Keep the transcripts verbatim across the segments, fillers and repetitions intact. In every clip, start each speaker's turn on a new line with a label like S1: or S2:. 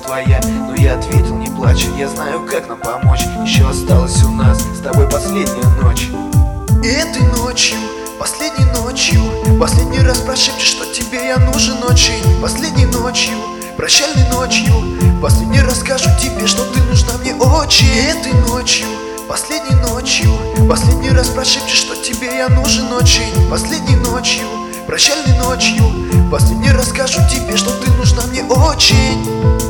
S1: твоя. Но я ответил: не плачь, я знаю, как нам помочь. Еще осталась у нас с тобой последняя ночь.
S2: И этой ночью, последней ночью, последний раз прошепчешь, что тебе я нужен очень. Последней ночью, прощальной ночью, последний раз скажу тебе, что ты нужна мне очень. И этой ночью, последней ночью, последний раз прошепчешь, что тебе я нужен очень. Последней ночью, прощальной ночью, последний раз скажу тебе, что ты нужна мне очень.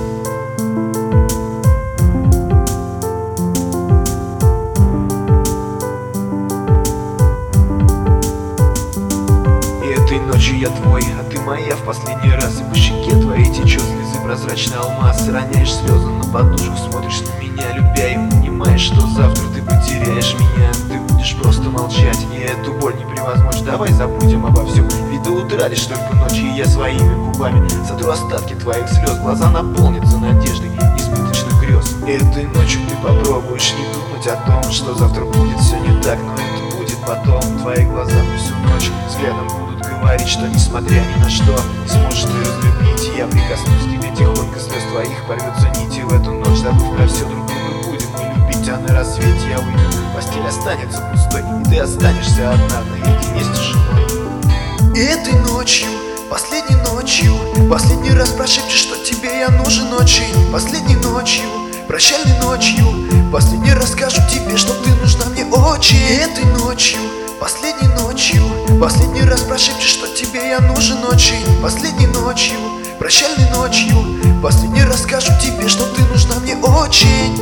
S1: Этой ночью я твой, а ты моя в последний раз. И по щеке твоей течет слезы прозрачный алмаз. Роняешь слезы на подушку, смотришь на меня, любя, и понимаешь, что завтра ты потеряешь меня. Ты будешь просто молчать, и эту боль не превозмочь. Давай забудем обо всем, ведь до утра лишь только ночи. И я своими губами сотру остатки твоих слез. Глаза наполнятся надеждой избыточных грез. Этой ночью ты попробуешь не думать о том, что завтра будет все не так, но это будет потом. Твои глаза мне всю ночь взглядом будут говорить, что несмотря ни на что не сможешь ты разлюбить. И я прикоснусь к тебе тихонько, слез твоих порвется нити в эту ночь. Забыв про все, друг друга будем мы любить, а на рассвете я уйду, постель останется пустой, и ты останешься одна наедине с тишиной.
S2: И этой ночью, последней ночью, последний раз прошепчешь, что тебе я нужен очень. Последней ночью, прощальной ночью, последний раз скажу тебе, что ты нужна мне очень. И этой ночью, последней ночью, последний раз прошепчешь, что тебе я нужен очень. Последней ночью, прощальной ночью, последний раз скажу тебе, что ты нужна мне очень.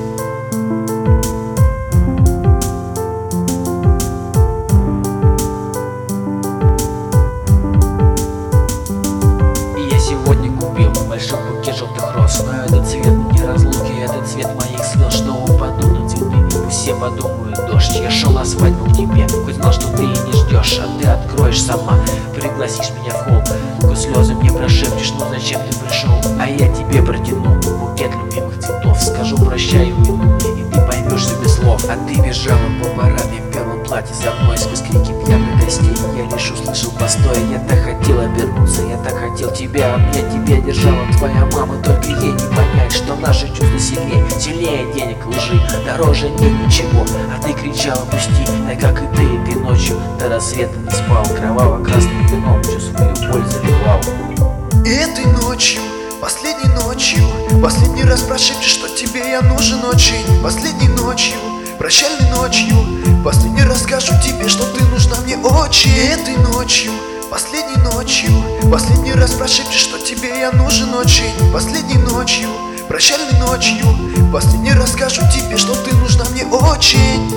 S3: Сегодня купил большой букет желтых роз, но этот цвет не разлуки, этот цвет моих слез, что упадут на цветы. Пусть все подумают: дождь, я шел на свадьбу к тебе, хоть знал, что ты не ждешь, а ты откроешь сама, пригласишь меня в холл, сквозь слезы мне прошепчешь: ну зачем ты пришел? А я тебе протяну букет любимых цветов, скажу прощай и уйду, и ты поймешь все без слов. А ты бежала по параде в белом платье за мной сквозь крики пьяных гостей. Я лишь услышал постой, я так хотел обернуться, я так хотел тебя обнять. Тебя держала твоя мама, только ей не понять, что наши чувства сильнее, сильнее денег, лжи, дороже нет ничего. А ты кричала: пусти, да как и ты этой ночью до рассвета не спал, кроваво-красным вином всю свою боль заливал.
S2: И этой ночью, последней ночью, последний раз прошепчешь, что тебе я нужен очень. Последней ночью, прощальной ночью, последний раз скажу тебе, что ты нужна мне очень. И этой ночью, последней ночью, последний раз прошепчешь, что тебе я нужен очень. Последней ночью, прощальной ночью, последний раз скажу тебе, что ты нужна мне очень.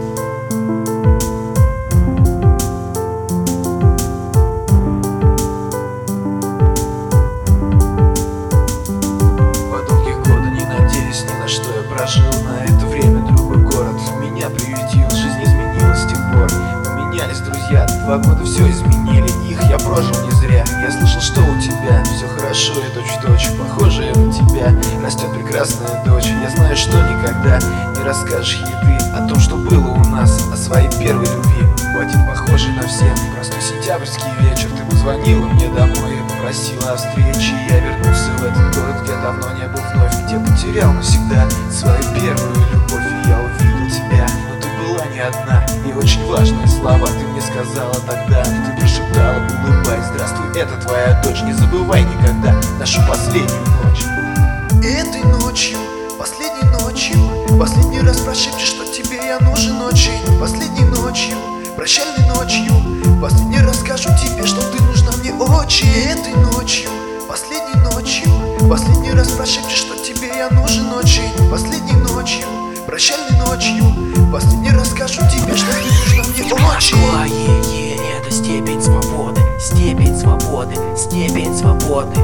S1: Прожил на это время другой город, меня приютил, жизнь изменилась с тех пор. Поменялись друзья, два года все изменили, их я прожил не зря. Я слышал, что у тебя все хорошо и точь-в-точь похожая на тебя растет прекрасная дочь. Я знаю, что никогда не расскажешь ей ты о том, что было у нас, о своей первой любви. В один похожий на все простой сентябрьский вечер ты позвонила мне домой и попросила о встрече. Я вернулся в этот город, где давно не был вновь, где потерял навсегда свою первую любовь. И я увидел тебя, но ты была не одна, и очень важные слова ты мне сказала тогда. Ты прошептала, улыбаясь: здравствуй, это твоя дочь, не забывай никогда нашу последнюю ночь.
S2: И этой ночью, последней ночью, последний раз прошепчешь, что тебе я нужен очень. Последней ночью, прощальной ночью, последний раз скажу тебе, что ты нужна мне очень. И этой ночью, последней ночью, последний раз прошепчешь, что тебе я нужен очень. Последней ночью, прощальной ночью, последний раз скажу тебе, что ты нужна мне очень.
S3: Москва, е-е, это степень свободы, степень свободы, степень свободы.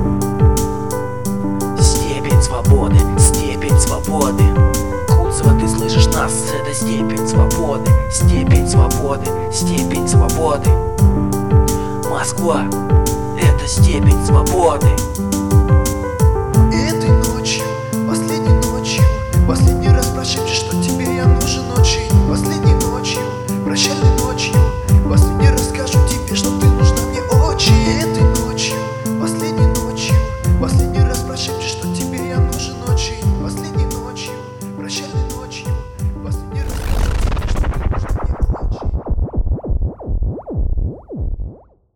S3: Степень свободы, степень свободы. Кунцево, ты слышишь нас? Это степень свободы, степень свободы, степень свободы. Москва, это степень свободы.